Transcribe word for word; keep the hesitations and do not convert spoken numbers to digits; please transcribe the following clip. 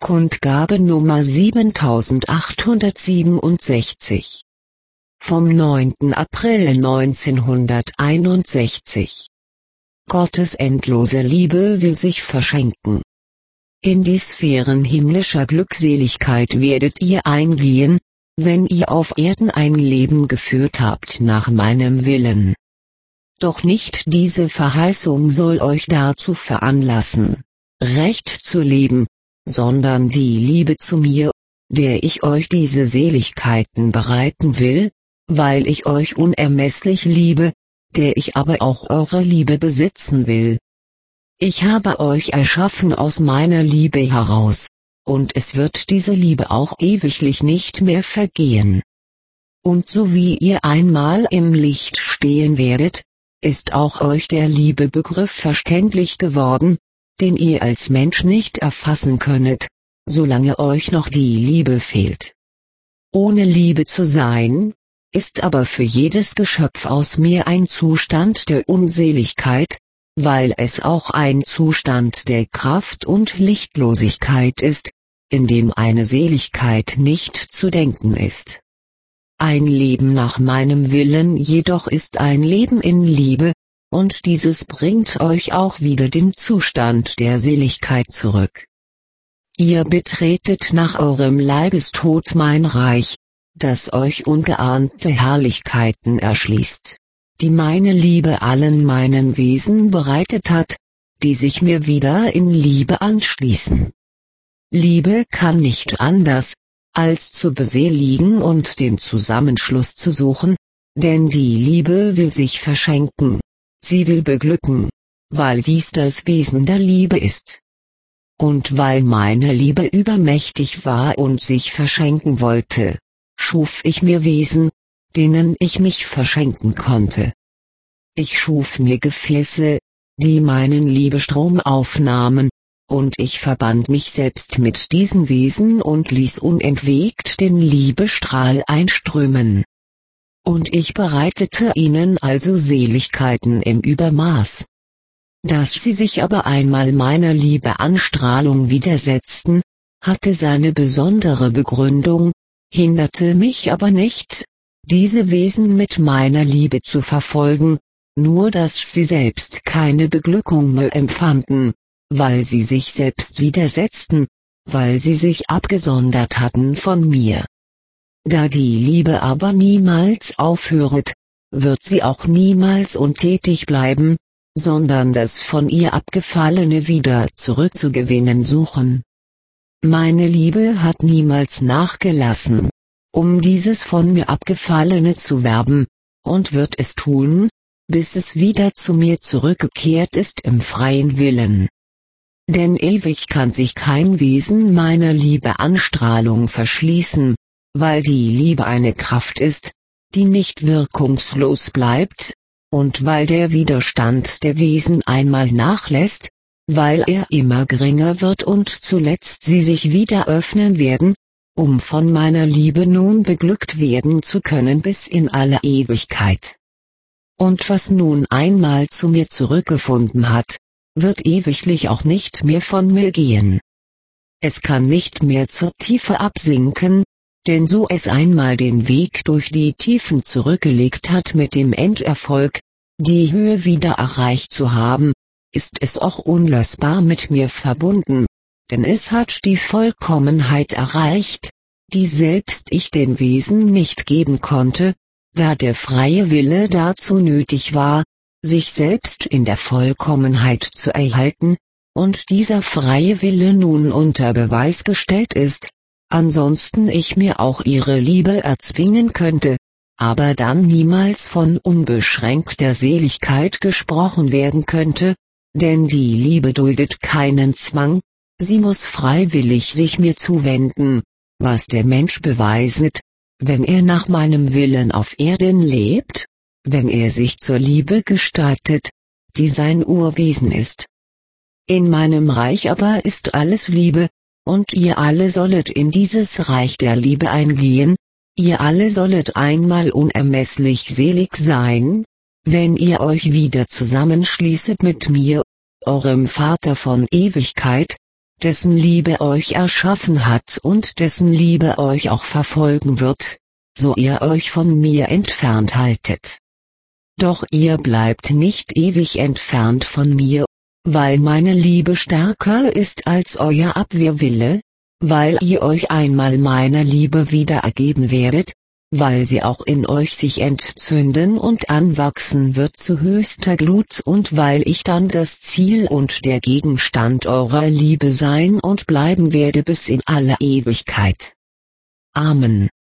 Kundgabe Nummer siebentausendachthundertsiebenundsechzig. Vom neunten April neunzehnhunderteinundsechzig. Gottes endlose Liebe will sich verschenken. In die Sphären himmlischer Glückseligkeit werdet ihr eingehen, wenn ihr auf Erden ein Leben geführt habt nach meinem Willen. Doch nicht diese Verheißung soll euch dazu veranlassen, recht zu leben, sondern die Liebe zu mir, der ich euch diese Seligkeiten bereiten will, weil ich euch unermesslich liebe, der ich aber auch eure Liebe besitzen will. Ich habe euch erschaffen aus meiner Liebe heraus, und es wird diese Liebe auch ewiglich nicht mehr vergehen. Und so wie ihr einmal im Licht stehen werdet, ist auch euch der Liebebegriff verständlich geworden, den ihr als Mensch nicht erfassen könnet, solange euch noch die Liebe fehlt. Ohne Liebe zu sein, ist aber für jedes Geschöpf aus mir ein Zustand der Unseligkeit, weil es auch ein Zustand der Kraft und Lichtlosigkeit ist, in dem eine Seligkeit nicht zu denken ist. Ein Leben nach meinem Willen jedoch ist ein Leben in Liebe, und dieses bringt euch auch wieder den Zustand der Seligkeit zurück. Ihr betretet nach eurem Leibestod mein Reich, das euch ungeahnte Herrlichkeiten erschließt, die meine Liebe allen meinen Wesen bereitet hat, die sich mir wieder in Liebe anschließen. Liebe kann nicht anders, als zu beseligen und den Zusammenschluss zu suchen, denn die Liebe will sich verschenken. Sie will beglücken, weil dies das Wesen der Liebe ist. Und weil meine Liebe übermächtig war und sich verschenken wollte, schuf ich mir Wesen, denen ich mich verschenken konnte. Ich schuf mir Gefäße, die meinen Liebestrom aufnahmen, und ich verband mich selbst mit diesen Wesen und ließ unentwegt den Liebestrahl einströmen. Und ich bereitete ihnen also Seligkeiten im Übermaß. Dass sie sich aber einmal meiner Liebeanstrahlung widersetzten, hatte seine besondere Begründung, hinderte mich aber nicht, diese Wesen mit meiner Liebe zu verfolgen, nur dass sie selbst keine Beglückung mehr empfanden, weil sie sich selbst widersetzten, weil sie sich abgesondert hatten von mir. Da die Liebe aber niemals aufhöret, wird sie auch niemals untätig bleiben, sondern das von ihr Abgefallene wieder zurückzugewinnen suchen. Meine Liebe hat niemals nachgelassen, um dieses von mir Abgefallene zu werben, und wird es tun, bis es wieder zu mir zurückgekehrt ist im freien Willen. Denn ewig kann sich kein Wesen meiner Liebeanstrahlung verschließen, weil die Liebe eine Kraft ist, die nicht wirkungslos bleibt, und weil der Widerstand der Wesen einmal nachlässt, weil er immer geringer wird und zuletzt sie sich wieder öffnen werden, um von meiner Liebe nun beglückt werden zu können bis in alle Ewigkeit. Und was nun einmal zu mir zurückgefunden hat, wird ewiglich auch nicht mehr von mir gehen. Es kann nicht mehr zur Tiefe absinken, denn so es einmal den Weg durch die Tiefen zurückgelegt hat mit dem Enderfolg, die Höhe wieder erreicht zu haben, ist es auch unlösbar mit mir verbunden, denn es hat die Vollkommenheit erreicht, die selbst ich den Wesen nicht geben konnte, da der freie Wille dazu nötig war, sich selbst in der Vollkommenheit zu erhalten, und dieser freie Wille nun unter Beweis gestellt ist, ansonsten ich mir auch ihre Liebe erzwingen könnte, aber dann niemals von unbeschränkter Seligkeit gesprochen werden könnte, denn die Liebe duldet keinen Zwang, sie muss freiwillig sich mir zuwenden, was der Mensch beweiset, wenn er nach meinem Willen auf Erden lebt, wenn er sich zur Liebe gestaltet, die sein Urwesen ist. In meinem Reich aber ist alles Liebe, und ihr alle sollet in dieses Reich der Liebe eingehen, ihr alle sollet einmal unermesslich selig sein, wenn ihr euch wieder zusammenschließet mit mir, eurem Vater von Ewigkeit, dessen Liebe euch erschaffen hat und dessen Liebe euch auch verfolgen wird, so ihr euch von mir entfernt haltet. Doch ihr bleibt nicht ewig entfernt von mir, weil meine Liebe stärker ist als euer Abwehrwille, weil ihr euch einmal meiner Liebe wieder ergeben werdet, weil sie auch in euch sich entzünden und anwachsen wird zu höchster Glut und weil ich dann das Ziel und der Gegenstand eurer Liebe sein und bleiben werde bis in alle Ewigkeit. Amen.